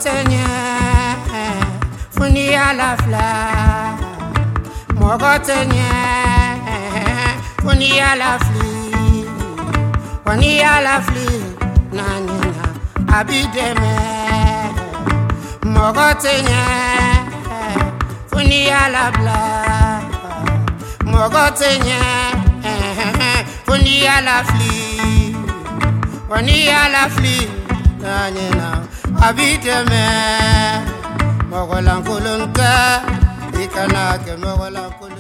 Mogotenye Funi ala fla Mogotenye Funi ala fli Funi ala fli Nanina Abideme Mogotenye Funi ala bla Mogotenye Funi ala fli Funi ala fli Nanina Abideme Mogolan kulunka Ikana ke mogolan kulunka